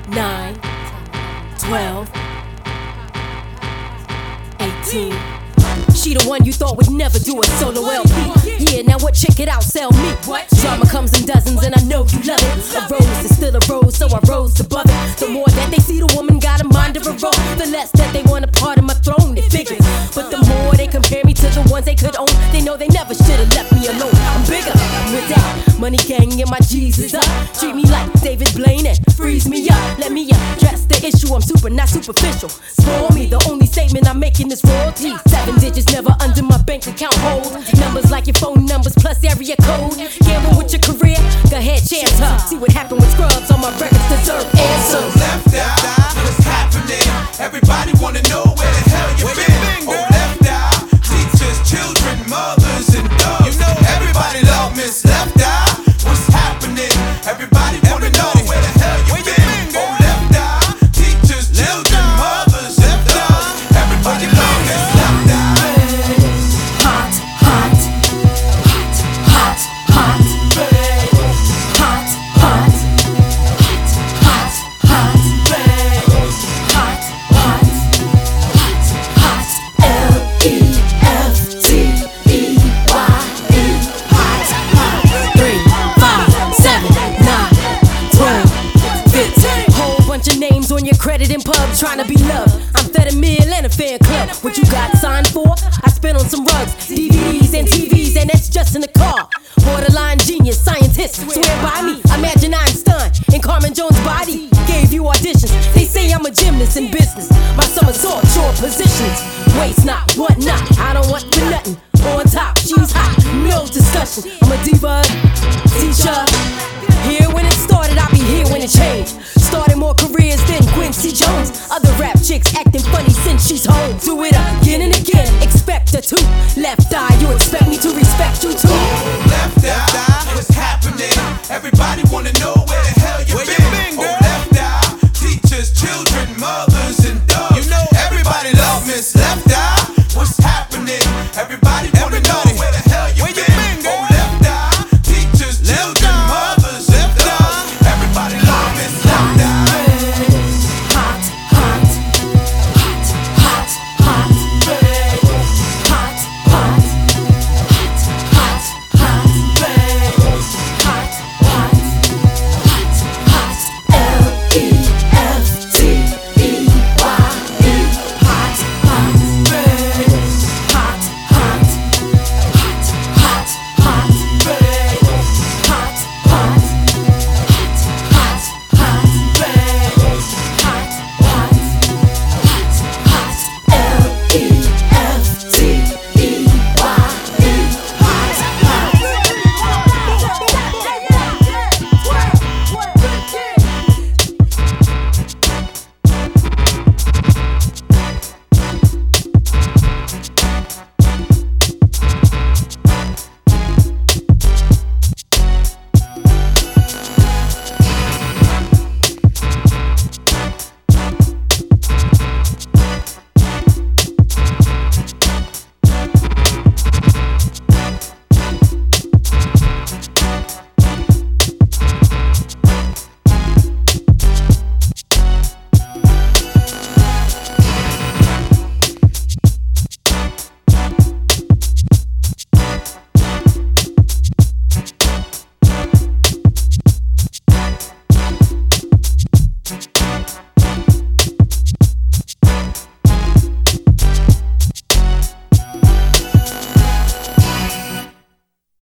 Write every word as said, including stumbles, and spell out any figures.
nine, twelve, eighteen. She the one you thought would never do a solo L P. Yeah, now what? Check it out, sell me. Drama comes in dozens and I know you love it. A rose is still a rose, so I rose above it. The more that they see the woman got a mind of her own, the less that they want a part of my throne, it figures. But the more they compare me to the ones they could own, they know they never should've left me alone. I'm bigger, I'm without money gang and my Jesus up. Treat me like David Blaine and freeze me up. Let me address the issue, I'm super, not superficial. Spoil me, the only statement I'm making is royalty. Seven digits never under my bank account hold. Numbers like your phone numbers plus area code. Gamble with your career, go ahead, chance her. See what happened with scrubs on my records deserve answers. Left out, what's happening? Everybody wanna know where the hell you been. Oh, left out, teachers, children, mothers, and dogs. You know everybody love Miss Left Out. What's happening? Everybody wanna know where the hell you been. Oh, left out, teachers, children, mothers, and dogs. Everybody love Miss Left Out. Hot, hot, hot, hot, hot, hot, hot, hot, hot, hot, hot, hot, L E F T E Y E, hot, hot, three, five, seven, nine, twelve, fifteen. Whole bunch of names on your credit in pubs trying to be loved. I'm fed a meal and a fan club. What you got signed for? I spent on some rugs, D V Ds and T Vs, and that's just in the car. Borderline genius, scientist, swear by me. Imagine Einstein in Carmen Jones' body. Gave you auditions. They say I'm a gymnast in business. My somersault, short positions. Waist not, what not? I don't want for nothing. On top, she's hot, no discussion. I'm a diva, teacher. Here when it started, I'll be here when it changed. Started more careers than Quincy Jones. Other rap chicks acting funny since she's home. Do it again and again, expect her to. Left eye, you expect me to respect you too. Left Out.